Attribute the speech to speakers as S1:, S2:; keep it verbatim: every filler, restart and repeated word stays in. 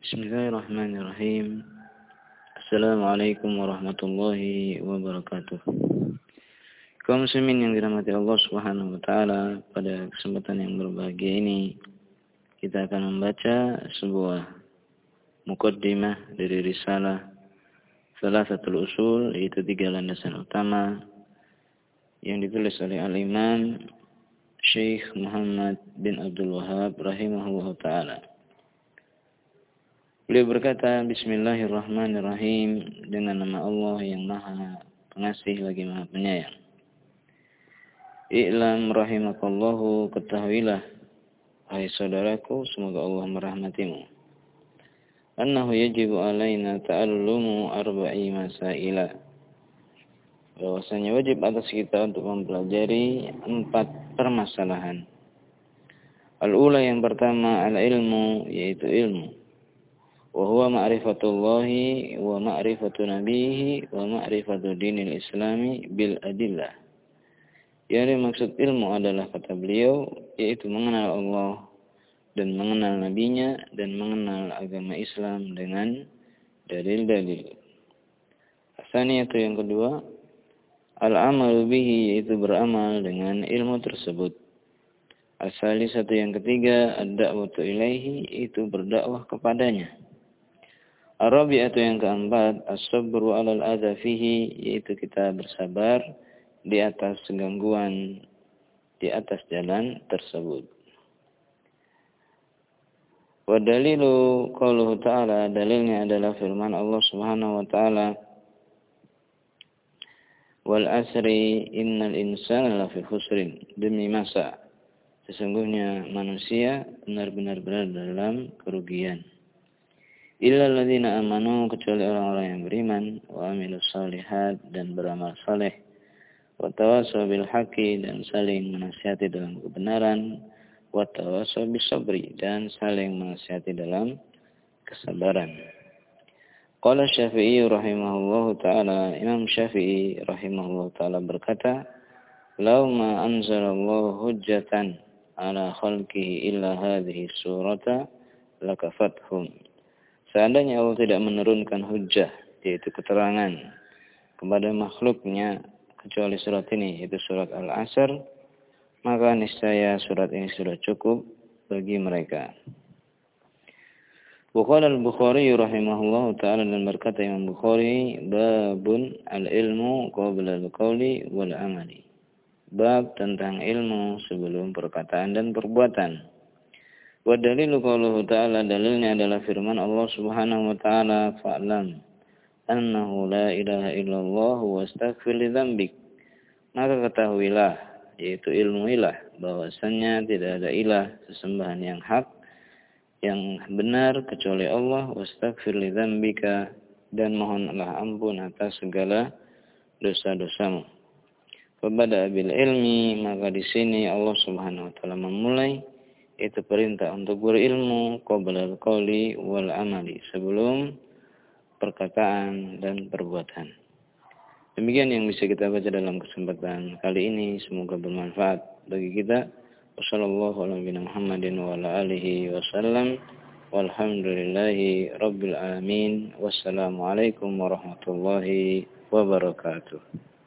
S1: Bismillahirrahmanirrahim. Assalamualaikum warahmatullahi wabarakatuh. Kaum muslimin yang dirahmati Allah Subhanahu wa taala, pada kesempatan yang berbahagia ini kita akan membaca sebuah muqaddimah dari risalah Thalathatul Usul, yaitu tiga landasan utama yang ditulis oleh Al-Imam Syekh Muhammad bin Abdul Wahhab rahimahullah taala. Beliau berkata, Bismillahirrahmanirrahim, dengan nama Allah yang Maha Pengasih lagi Maha Penyayang. I'lam rahimakallahu, ketahuilah hai saudaraku, semoga Allah merahmatimu. Annahu yajibu alaina ta'allumu arba'i masaila. Bahwasanya wajib atas kita untuk mempelajari empat permasalahan. Al-ula, yang pertama, al-ilmu, yaitu ilmu. Wa huwa ma'rifatullahi wa ma'rifatu nabihi wa ma'rifatu dinil islami bil adillah. Yang dimaksud ilmu adalah, kata beliau, yaitu mengenal Allah dan mengenal nabinya dan mengenal agama Islam dengan dalil-dalil. Asaniyatu, yang kedua, al-amal bihi, yaitu beramal dengan ilmu tersebut. Asalisatu, yang ketiga, ad-da'watu ilaihi, itu berdakwah kepadanya. Ar-rabi'atu, yang keempat, as-sabru 'alal adza fihi, yaitu kita bersabar di atas gangguan di atas jalan tersebut. Wa dalilu qauluhu ta'ala, dalilnya adalah firman Allah Subhanahu wa taala, wal asri innal insana lafi khusrin, demi masa sesungguhnya manusia benar-benar berada dalam kerugian. Illal ladzina amanu, kecuali orang-orang yang beriman, wa amilus shalihat, dan beramal saleh, wa tawassaw bil haqqi, dan saling menasihati dalam kebenaran, wa tawassaw bis sabri, dan saling menasihati dalam kesabaran. Qala Syafi'i rahimahullahu taala, Imam Syafi'i rahimahullahu taala berkata, "Law ma anzalallahu hujjatan ala khalqihi illa hadhihi surata lakafathum." Seandainya Allah tidak menurunkan hujjah, yaitu keterangan, kepada makhluknya kecuali surat ini, yaitu surat Al-Asr, maka niscaya surat ini sudah cukup bagi mereka. Bukhari al-Bukhari rahimahullah ta'ala, dan berkata Imam Bukhari, babun al-ilmu qabla al-qawli wal-amali. Bab tentang ilmu sebelum perkataan dan perbuatan. Wa dalilu qauluhu ta'ala, dalilnya adalah firman Allah Subhanahu wa ta'ala, fa'lam annahu la ilaha illallah wa astaghfir li dzambik. Maka ketahuilah, yaitu ilmuilah, bahwasannya tidak ada ilah sesembahan yang hak, yang benar kecuali Allah, wa astaghfir li dzambika, dan mohonlah ampun atas segala dosa-dosamu. Fabada bil ilmi, maka di sini Allah Subhanahu wa ta'ala memulai, itu perintah untuk berilmu, qabla al-qawli wal amali, sebelum perkataan dan perbuatan. Demikian yang bisa kita baca dalam kesempatan kali ini, semoga bermanfaat bagi kita. Wassallallahu ala Muhammadin wa ala alihi wasallam, walhamdulillahi rabbil alamin. Wassalamualaikum warahmatullahi wabarakatuh.